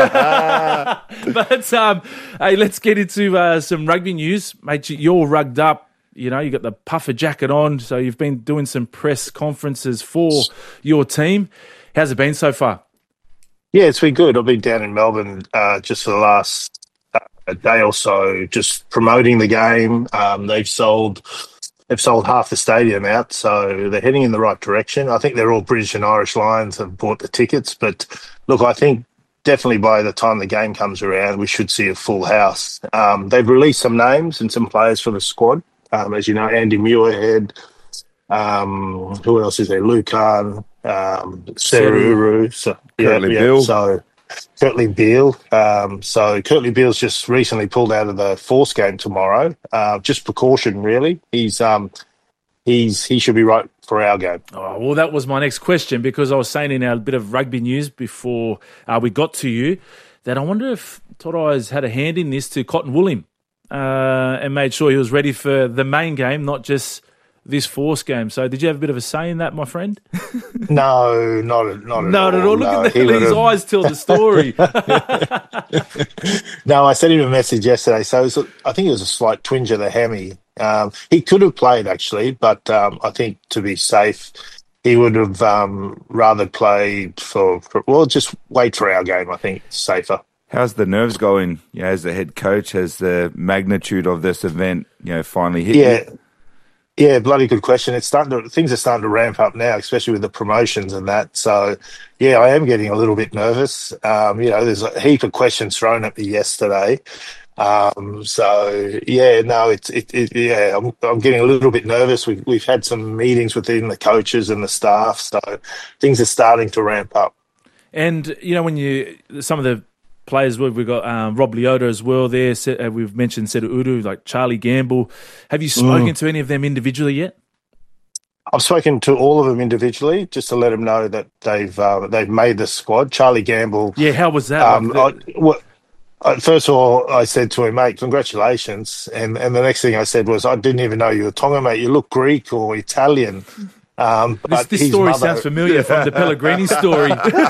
But, um, hey, let's get into uh, some rugby news. Mate, you- you're rugged up. You know, you got the puffer jacket on. So you've been doing some press conferences for your team. How's it been so far? Yeah, it's been good. I've been down in Melbourne uh, just for the last uh, day or so, just promoting the game. Um, they've sold they've sold half the stadium out, so they're heading in the right direction. I think they're all British and Irish Lions have bought the tickets, but look, I think definitely by the time the game comes around, we should see a full house. Um, they've released some names and some players for the squad. Um, as you know, Andy Muirhead. Um, who else is there? Lucan, um, Seruru, so yeah, Kurtley yeah, Beale. so Kurtley Beale. Um, so Kurtley Beale's just recently pulled out of the Force game tomorrow. Uh, just precaution, really. He's um, he's he should be right for our game. Oh, well, that was my next question because I was saying in our bit of rugby news before uh, we got to you that I wonder if Todd Eyes had a hand in this to cotton wool him uh, and made sure he was ready for the main game, not just this Force game. So did you have a bit of a say in that, my friend? No, not at- not at Not all. at all. Look No, at he the, these would've- eyes tell the story. No, I sent him a message yesterday. So it was a, I think it was a slight twinge of the hammy. Um, he could have played actually, but um, I think to be safe, he would have um, rather played for, for. Well, just wait for our game. I think it's safer. How's the nerves going? You know, as the head coach, has the magnitude of this event, you know, finally hit Yeah. you? Yeah, bloody good question. It's starting to, things are starting to ramp up now, especially with the promotions and that. So, yeah, I am getting a little bit nervous. Um, you know, there's a heap of questions thrown at me yesterday. Um, so, yeah, no, it's it, it yeah, I'm I'm getting a little bit nervous. We've we've had some meetings within the coaches and the staff, so things are starting to ramp up. And, you know, when you, some of the players, we've got um, Rob Leota as well there. Se- uh, We've mentioned Sedu Udu, like Charlie Gamble. Have you spoken Mm. to any of them individually yet? I've spoken to all of them individually just to let them know that they've uh, they've made the squad. Charlie Gamble. Yeah, how was that? Um, Like I, well, I, first of all, I said to him, mate, congratulations. And and the next thing I said was, I didn't even know you were Tonga, mate. You look Greek or Italian. Um, This, but this his story mother- sounds familiar from the Pellegrini story.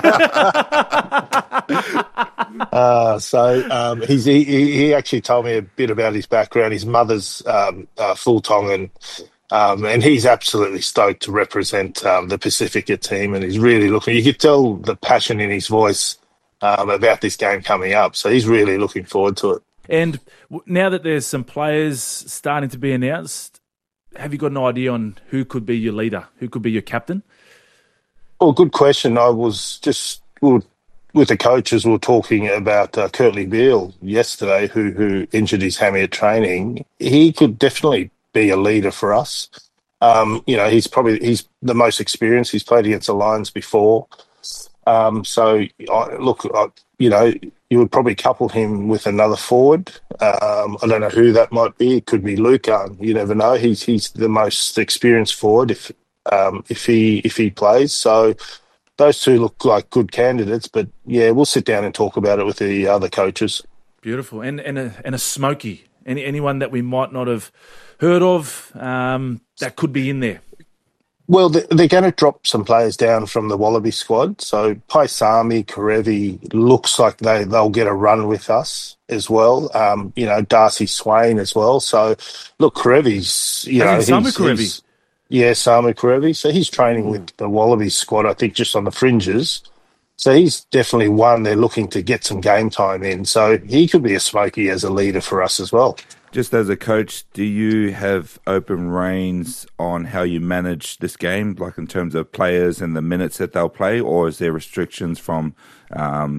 Uh, so um, he's, he, he actually told me a bit about his background. His mother's um, uh, full Tongan, um, and he's absolutely stoked to represent um, the Pacifica team, and he's really looking. You could tell the passion in his voice um, about this game coming up, so he's really looking forward to it. And w- now that there's some players starting to be announced, have you got an idea on who could be your leader? Who could be your captain? Well, good question. I was just we were, with the coaches. We were talking about uh, Kurtley Beale yesterday, who who injured his hammy at training. He could definitely be a leader for us. Um, you know, he's probably he's the most experienced. He's played against the Lions before. Um, so I, look, I, you know, you would probably couple him with another forward. Um, I don't know who that might be. It could be Lucan. You never know. He's he's the most experienced forward if um, if he if he plays. So those two look like good candidates. But yeah, we'll sit down and talk about it with the other coaches. Beautiful. And and a, and a smoky. Any anyone that we might not have heard of um, that could be in there. Well, they're going to drop some players down from the Wallaby squad. So Paisami, Karevi looks like they, they'll get a run with us as well. Um, you know, Darcy Swain as well. So, look, Karevi's, you As know, in Samu he's, Karevi? he's- yeah, Samu Karevi. So he's training with the Wallaby squad, I think, just on the fringes. So he's definitely one they're looking to get some game time in. So he could be a smoky as a leader for us as well. Just as a coach, do you have open reins on how you manage this game, like in terms of players and the minutes that they'll play, or is there restrictions from, um,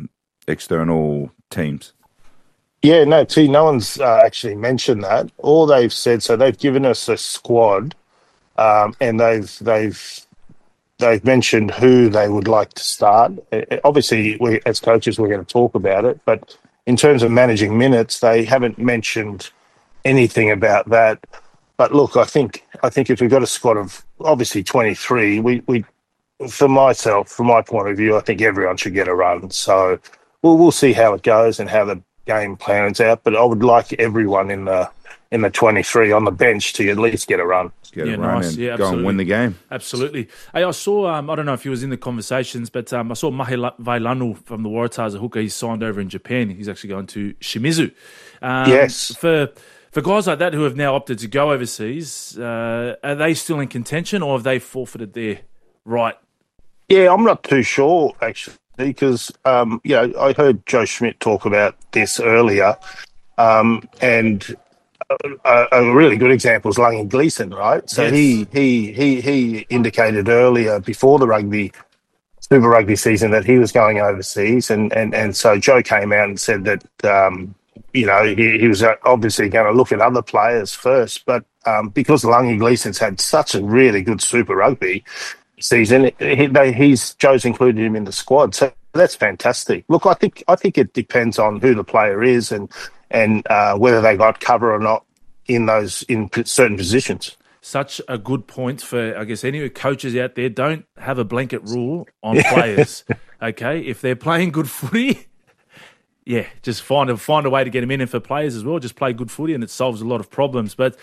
external teams. Yeah, no, T, no one's uh, actually mentioned that. All they've said, so they've given us a squad, um, and they've they've they've mentioned who they would like to start. Uh, obviously, we, as coaches, we're going to talk about it, but in terms of managing minutes, they haven't mentioned anything about that. But look, I think I think if we've got a squad of obviously twenty-three, we we for myself, from my point of view, I think everyone should get a run. So we'll we'll see how it goes and how the game plans out, but I would like everyone in the in the twenty-three on the bench to at least get a run. Get yeah, a run nice. and yeah, go and win the game. Absolutely. Hey, I saw, um, I don't know if he was in the conversations, but um, I saw Mahe Vailanu from the Waratahs, a hooker. He's signed over in Japan. He's actually going to Shimizu. Um, yes. For for guys like that who have now opted to go overseas, uh, are they still in contention, or have they forfeited their right? Yeah, I'm not too sure, actually, because, um, you know, I heard Joe Schmidt talk about this earlier, um, and a, a really good example is Lungy Gleeson, right? So yes. he, he he he indicated earlier, before the rugby, Super Rugby season, that he was going overseas, and, and, and so Joe came out and said that, um, you know, he, he was obviously going to look at other players first, but um, because Lungy Gleeson's had such a really good Super Rugby season, he, they, he's Joe's included him in the squad, so that's fantastic. Look, I think I think it depends on who the player is and and uh, whether they got cover or not in those in certain positions. Such a good point for, I guess, any coaches out there. Don't have a blanket rule on players. Okay, if they're playing good footy, yeah, just find a find a way to get them in, and for players as well, just play good footy, and it solves a lot of problems. But.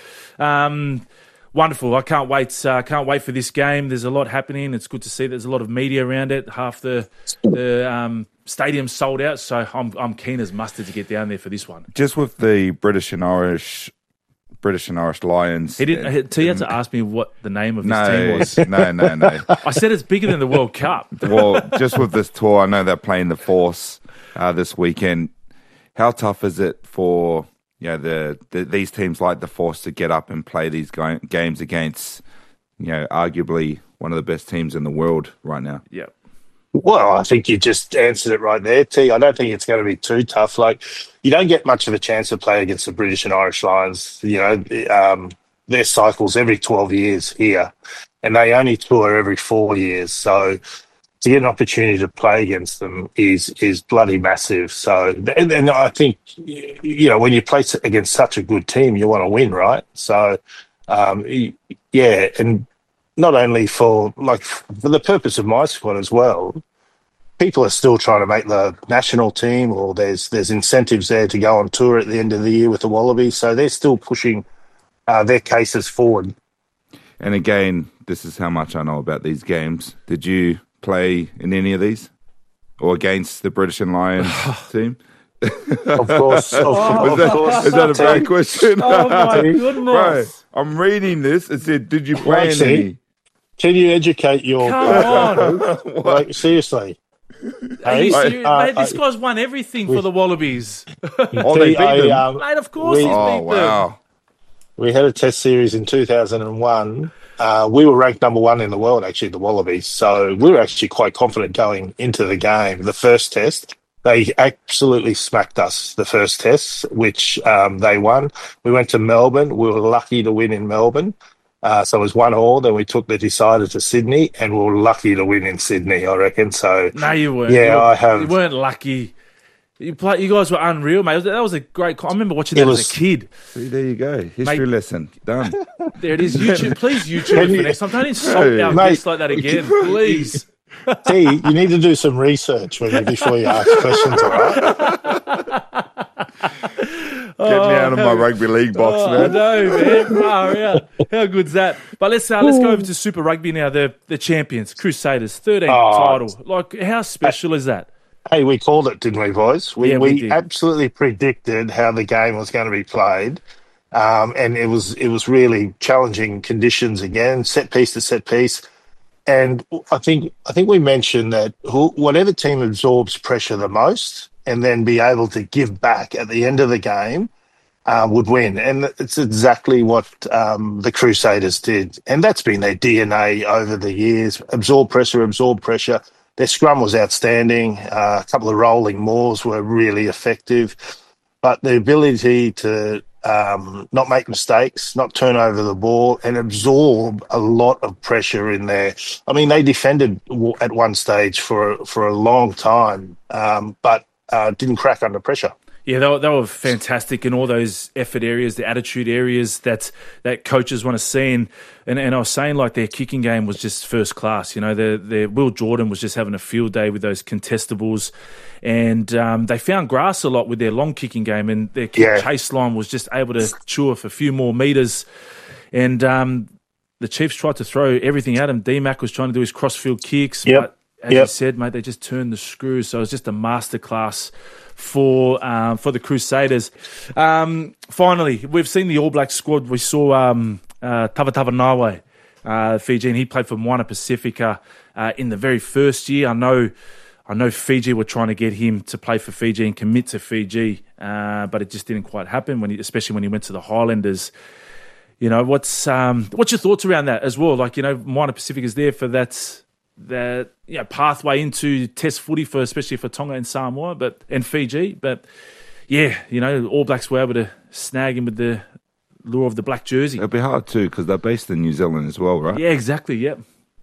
Um, Wonderful. I can't wait. Uh, can't wait for this game. There's a lot happening. It's good to see there's a lot of media around it. Half the the um, stadium's sold out, so I'm I'm keen as mustard to get down there for this one. Just with the British and Irish British and Irish Lions. He didn't. And, he had to ask me what the name of his no, team was. No, no, no. I said it's bigger than the World Cup. Well, just with this tour, I know they're playing the Force uh, this weekend. How tough is it for... Yeah, the, the these teams like the Force to get up and play these ga- games against, you know, arguably one of the best teams in the world right now? Yeah. Well, I think you just answered it right there, T. I don't think it's going to be too tough. Like, you don't get much of a chance to play against the British and Irish Lions. You know, um, their cycles every twelve years here, and they only tour every four years. So to get an opportunity to play against them is is bloody massive. So, and, and I think, you know, when you play against such a good team, you want to win, right? So, um, yeah, and not only for, like, for the purpose of my squad as well, people are still trying to make the national team, or there's there's incentives there to go on tour at the end of the year with the Wallabies, so they're still pushing uh, their cases forward. And again, this is how much I know about these games. Did you play in any of these, or against the British and Lions team? Of course, of, oh, of that, course. Is that a bad question? Oh my goodness! Right, I'm reading this. It said, "Did you play in any?" Can you educate your? Come on! Like, seriously. Hey, serious? uh, Mate, this uh, guy's won everything we, for the Wallabies. Oh, they beat them. I, um, Mate, of course we, he's oh, beat wow. them. We had a test series in two thousand one. Uh, we were ranked number one in the world, actually, the Wallabies. So we were actually quite confident going into the game. The first test, they absolutely smacked us, the first test, which um, they won. We went to Melbourne. We were lucky to win in Melbourne. Uh, so it was one all. Then we took the decider to Sydney, and we were lucky to win in Sydney, I reckon. So no, you weren't. Yeah, you were, I have. You weren't lucky. You play, You guys were unreal, mate. That was a great. I remember watching that was, as a kid. See, there you go. History mate, lesson done. There it is. YouTube, please YouTube it for next time. Don't insult Hey, our mate, guests like that again, please. T, you need to do some research when you, before you ask questions, all right? Get me out of my rugby league box, oh, man. I know, man. Far out. How good's that? But let's uh, let's go over to Super Rugby now. The the champions, Crusaders, thirteenth Oh. title. Like, how special is that? Hey, we called it, didn't we, boys? We Yeah, we we, did. absolutely predicted how the game was going to be played, um, and it was it was really challenging conditions again, set piece to set piece. And I think I think we mentioned that who, whatever team absorbs pressure the most and then be able to give back at the end of the game uh, would win. And it's exactly what um, the Crusaders did. And that's been their D N A over the years. Absorb pressure, absorb pressure. their scrum was outstanding. Uh, a couple of rolling mauls were really effective. But the ability to um, not make mistakes, not turn over the ball, and absorb a lot of pressure in there. I mean, they defended at one stage for, for a long time, um, but uh, didn't crack under pressure. Yeah, they were, they were fantastic in all those effort areas, the attitude areas that, that coaches want to see. And, and, and I was saying, like, their kicking game was just first class. You know, their, their Will Jordan was just having a field day with those contestables. And um, they found grass a lot with their long kicking game, and their kick yeah. chase line was just able to chew off a few more metres. And um, the Chiefs tried to throw everything at him. D-Mac was trying to do his cross-field kicks. Yep. But as yep. you said, mate, they just turned the screws. So it was just a masterclass for um, for the Crusaders. Um, finally, we've seen the All Blacks squad. We saw um, uh, Tavatavanawe, uh, Fiji, and he played for Moana Pacifica uh, in the very first year. I know I know Fiji were trying to get him to play for Fiji and commit to Fiji, uh, but it just didn't quite happen, when he, especially when he went to the Highlanders. You know, what's um, what's your thoughts around that as well? Like, you know, Moana Pacifica is there for that that you know, pathway into Test footy, for especially for Tonga and Samoa, but and Fiji. But yeah, you know, All Blacks were able to snag him with the lure of the black jersey. It'll be hard too, because they're based in New Zealand as well, right? Yeah, exactly. Yep.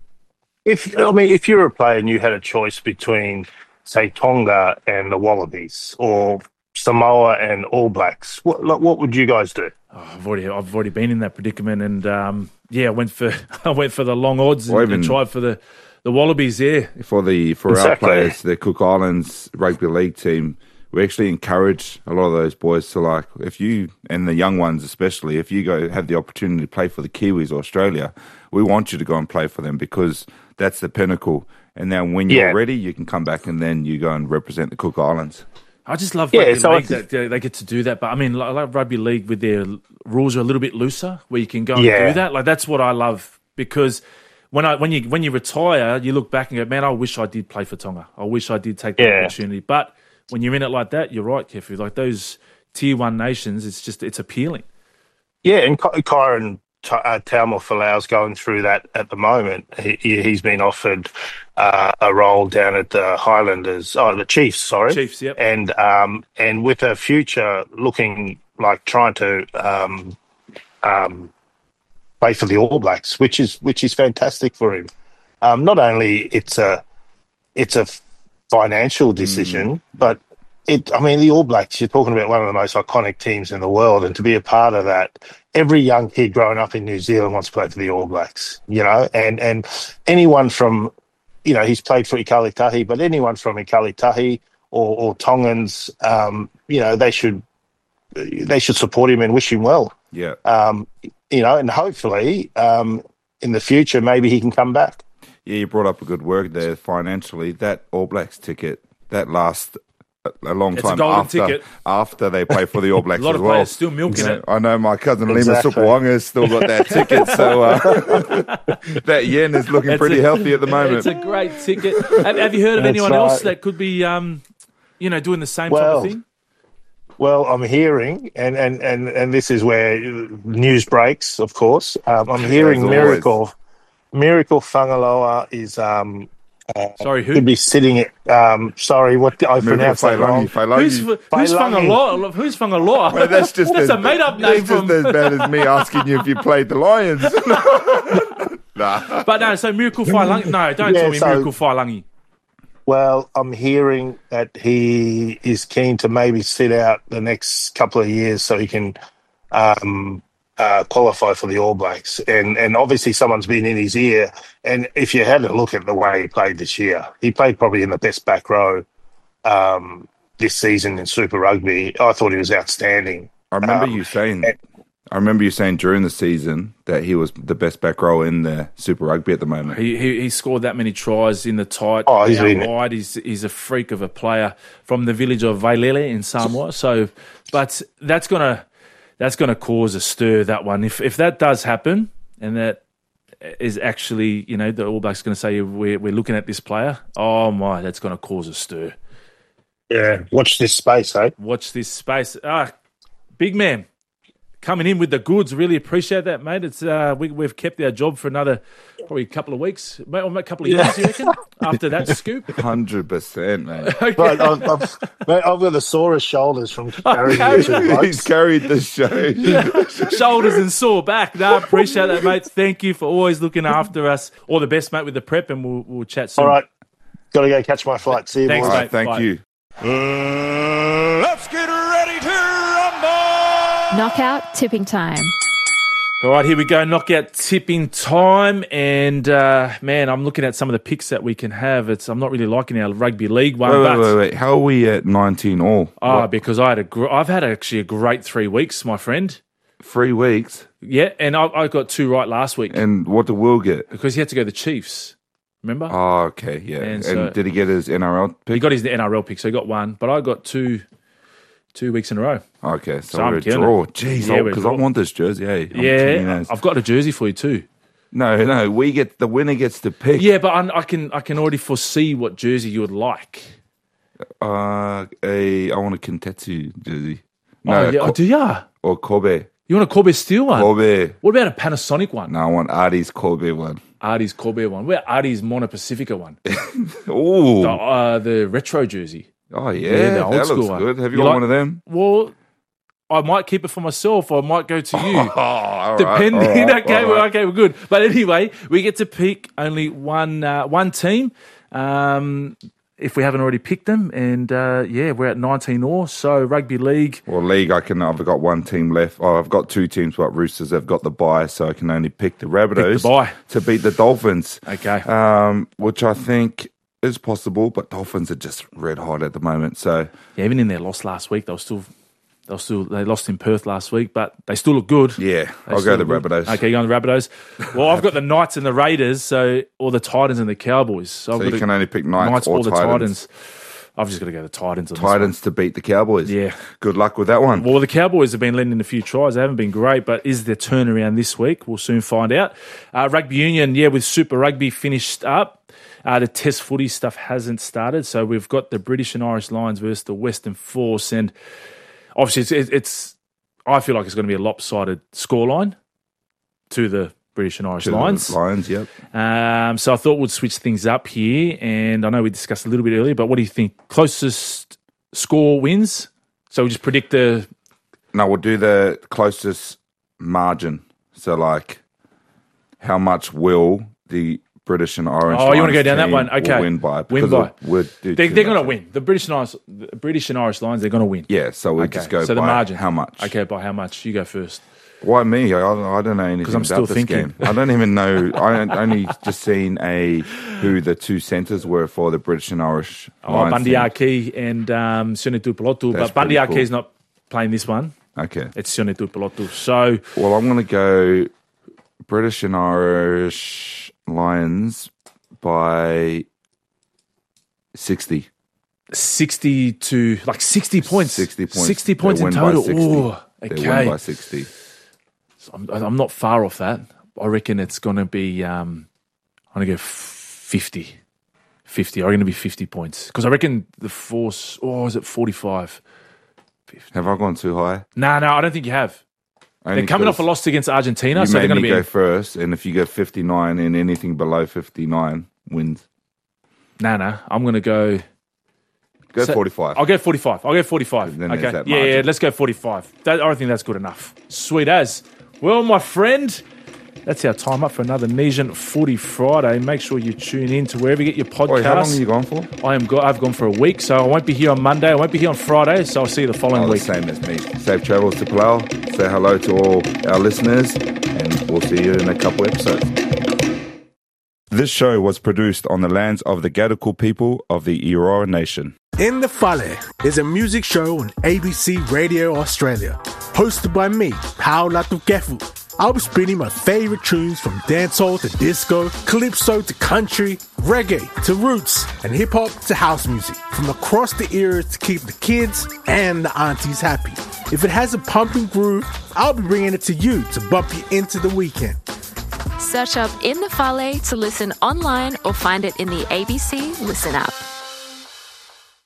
If I mean, if you're a player and you had a choice between, say, Tonga and the Wallabies, or Samoa and All Blacks, what like, what would you guys do? Oh, I've already I've already been in that predicament, and um, yeah, I went for I went for the long odds and, even, and tried for the. The Wallabies, yeah. For the for exactly. our players, the Cook Islands rugby league team, we actually encourage a lot of those boys to, like, if you, and the young ones especially, if you go have the opportunity to play for the Kiwis or Australia, we want you to go and play for them, because that's the pinnacle. And then when you're yeah. ready, you can come back and then you go and represent the Cook Islands. I just love yeah, rugby so league that they get to do that. But I mean, I love rugby league with their rules are a little bit looser, where you can go and yeah. do that. Like, that's what I love, because When I when you when you retire, you look back and go, man, I wish I did play for Tonga. I wish I did take the yeah. opportunity. But when you're in it like that, you're right, Kefu. Like, those tier one nations, it's just it's appealing. Yeah, and Kyron uh, Taumalfolau's going through that at the moment. He, he's been offered uh, a role down at the Highlanders, oh, the Chiefs, sorry. Chiefs, yep. And um, and with a future looking like trying to um, um, play for the All Blacks, which is which is fantastic for him. Um, not only it's a it's a financial decision, mm. but it. I mean, the All Blacks. You're talking about one of the most iconic teams in the world, and to be a part of that, every young kid growing up in New Zealand wants to play for the All Blacks. You know, and and anyone from, you know, he's played for Ikalitahi, but anyone from Ikalitahi or, or Tongans, um, you know, they should they should support him and wish him well. Yeah. Um, you know, and hopefully um, in the future, maybe he can come back. Yeah, you brought up a good word there financially. That All Blacks ticket, that lasts a long it's time a golden after, ticket. after they play for the All Blacks a lot as of well. players still milking it. I know my cousin exactly. Lima Supawanga still got that ticket, so uh, that yen is looking it's pretty a, healthy at the moment. It's a great ticket. Have, have you heard of That's anyone right. else that could be, um, you know, doing the same well, type of thing? Well, I'm hearing, and, and, and, and this is where news breaks, of course. Um, I'm hearing Miracle Miracle Fangaloa is um, uh, sorry, who could be sitting at um, sorry, what did I pronounce that wrong? Who's who's Fangaloa? Who's Fangaloa? Well, that's just that's as, a made up name. That's from... just as bad as me asking you if you played the Lions. Nah. But no, so Miracle Failangi. No, don't yeah, tell me so, Miracle Failangi. Well, I'm hearing that he is keen to maybe sit out the next couple of years so he can um, uh, qualify for the All Blacks. And and obviously someone's been in his ear. And if you had a look at the way he played this year, he played probably in the best back row um, this season in Super Rugby. I thought he was outstanding. I remember um, you saying... And, I remember you saying during the season that he was the best back row in the Super Rugby at the moment. He he, he scored that many tries in the tight, oh, he's out wide. He's he's a freak of a player from the village of Vailele in Samoa. So, but that's gonna that's gonna cause a stir. That one, if if that does happen, and that is actually, you know, the All Blacks going to say we're we're looking at this player. Oh my, that's going to cause a stir. Yeah, watch this space, eh? Watch this space. Ah, big man. coming in with the goods. Really appreciate that, mate. It's uh, we, we've kept our job for another probably a couple of weeks, mate, or a couple of years, you reckon, after that scoop? one hundred percent, mate. Okay. But I've, I've, mate, I've got the sorest shoulders from carrying Okay. the two blokes. He's carried the show. Shoulders and sore back. No, appreciate that, mate. Thank you for always looking after us. All the best, mate, with the prep, and we'll, we'll chat soon. All right. Got to go catch my flight. See you, Thanks, boys. All right, mate. thank Bye. you. Uh, let's get ready to rumble! Knockout tipping time. All right, here we go. Knockout tipping time. And, uh, man, I'm looking at some of the picks that we can have. It's I'm not really liking our rugby league one. Wait, but, wait, wait, wait. How are we at nineteen all? Oh, What, because I had a gr- I've had actually a great three weeks, my friend. three weeks? Yeah, and I, I got two right last week And what did Will get? because he had to go to the Chiefs. Remember? Oh, okay, yeah. And And, so- did he get his N R L pick? He got his N R L pick, so he got one. But I got two two weeks in a row. Okay, so, So I'm we're a killing draw. it. Jeez, Yeah, we're a because I draw. want this jersey, hey. I'm telling you Yeah, now. I've got a jersey for you too. No, no, we get, the winner gets to pick. Yeah, but I, I can I can already foresee what jersey you would like. Uh, a, I want a Kintetsu jersey. No, oh, yeah, Ko- oh, do ya? or Kobe. You want a Kobe Steel one? Kobe. What about a Panasonic one? No, I want Artie's Kobe one. Artie's Kobe one. Where Artie's Mono Pacifica one? Ooh. The, uh, the retro jersey. Oh, yeah, Yeah, the old that school looks one. good. Have you, You got like- one of them? Well, I might keep it for myself, or I might go to you. Oh, all right, Depending. all right, okay, all well, right. okay, we're good. But anyway, we get to pick only one uh, one team. Um, if we haven't already picked them, and uh, yeah, we're at nineteen all. So rugby league. Well, league, I can. I've got one team left. Oh, I've got two teams. But Roosters have got the bye, so I can only pick the Rabbitohs Pick the bye. to beat the Dolphins. Okay. Um, which I think is possible, but Dolphins are just red hot at the moment. So Yeah, even in their loss last week, they were still. They were still they lost in Perth last week, but they still look good. yeah, They I'll still go the look good. Rabbitohs. Okay, you go on the Rabbitohs. Well, I've got the Knights and the Raiders, so or the Titans and the Cowboys. So, I've So got you to- can only pick Knights, or, the Titans. Titans. I've just got to go the Titans. On this one. Titans to beat the Cowboys. Yeah. Good luck with that one. Well, the Cowboys have been letting in a few tries. They haven't been great, but is there turnaround this week? We'll soon find out. Uh, rugby Union, yeah, with Super Rugby finished up. Uh, the Test footy stuff hasn't started, so we've got the British and Irish Lions versus the Western Force, and obviously it's, it's I feel like it's going to be a lopsided scoreline to the British and Irish To the Lions. Lions, yep. Um, so I thought we'd switch things up here, and I know we discussed a little bit earlier, but what do you think? Closest score wins? So we just predict the... No, we'll do the closest margin. So, like, how much will the British and Irish Oh, you want to go Lions down that team one? Okay. will win by? Win because by. we'll do They, too they're going to much. win. The British and Irish, the British and Irish Lions, they're going to win. Yeah, so we Okay. just go so the by margin. how much. Okay, by how much? You go first. Why me? I, I don't know anything 'Cause I'm about still this thinking. game. I don't even know. I only just seen a who the two centres were for the British and Irish Oh, Lions Bundy team. Aki and um, Sione Tuipulotu. That's But Bundy pretty Aki cool. is not playing this one. Okay. It's Sione Tuipulotu. So, Well, I'm going to go British and Irish Lions by sixty. sixty to, like sixty points. sixty points. sixty points They in win by total. sixty. Oh, They win okay. by sixty. So I'm, I'm not far off that. I reckon it's going to be, um, I'm going to go fifty. fifty. I'm going to be fifty points. Because I reckon the Force, oh, is it forty-five? Have I gone too high? No, no, I don't think you have. Only They're coming off a 'cause loss against Argentina, You so they're made going to me be. go first, and if you go fifty-nine and anything below fifty-nine wins. No, no, I'm going to go. Go So- forty-five. I'll go forty-five. I'll go forty-five. Then there's okay. that Yeah, yeah, margin. let's go forty-five. That, I think that's good enough. Sweet as. Well, my friend, that's our time up for another Nesian Footy Friday. Make sure you tune in to wherever you get your podcasts. Wait, how long are you gone for? I am. Go- I've gone for a week, so I won't be here on Monday. I won't be here on Friday, so I'll see you the following Oh, the week. same as me. Safe travels to Palau. Say hello to all our listeners, and we'll see you in a couple episodes. This show was produced on the lands of the Gadigal people of the Eora Nation. In the Fale is a music show on A B C Radio Australia, hosted by me, Paula Tukefu. I'll be spinning my favorite tunes from dancehall to disco, calypso to country, reggae to roots, and hip-hop to house music, from across the eras to keep the kids and the aunties happy. If it has a pumping groove, I'll be bringing it to you to bump you into the weekend. Search up In the Fale to listen online or find it in the A B C Listen app.